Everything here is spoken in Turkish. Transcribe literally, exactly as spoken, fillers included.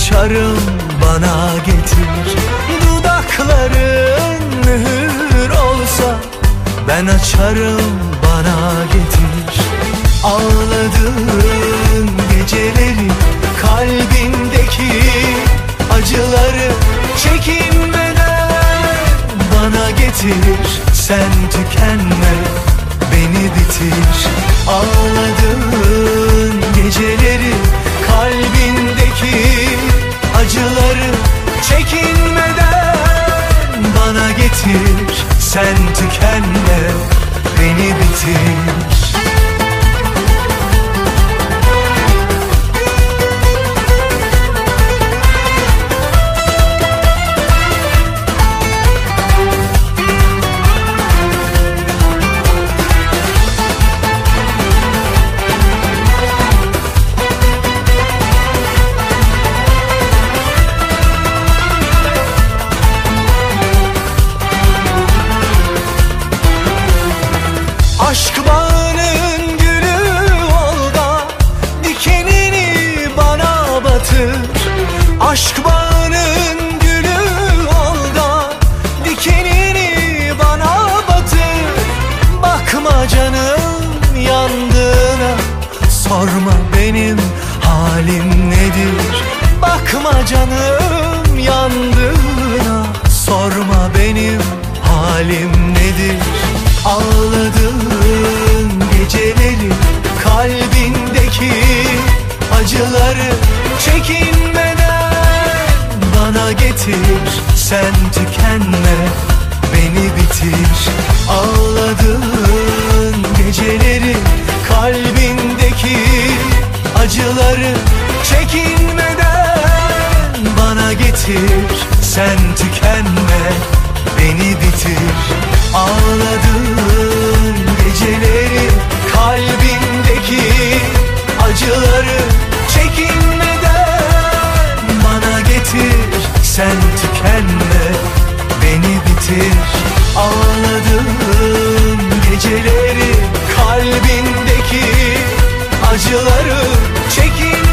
açarım, bana getir. Dudakların mühür olsa ben açarım, bana getir. Ağladığın geceleri, kalbindeki acıları çekinmeden bana getir. Sen tükenme, beni bitir. Ağladığın geceleri, kalbindeki acıları çekinmeden bana getir. Sen tükenme, beni bitir. Aşk bağının gülü ol da dikenini bana batır. Aşk bağının gülü ol da dikenini bana batır. Bakma canım yandığına, sorma benim halim nedir. Bakma canım yandığına, sorma benim halim nedir. Ağladığın geceleri, kalbindeki acıları çekinmeden bana getir. Sen tükenme, beni bitir. Ağladığın geceleri, kalbindeki acıları çekinmeden bana getir. Sen tükenme, beni bitir. Ağladığın geceleri, kalbindeki acıları çekinmeden bana getir. Sen tükenme, beni bitir. Ağladığın geceleri, kalbindeki acıları çekinmeden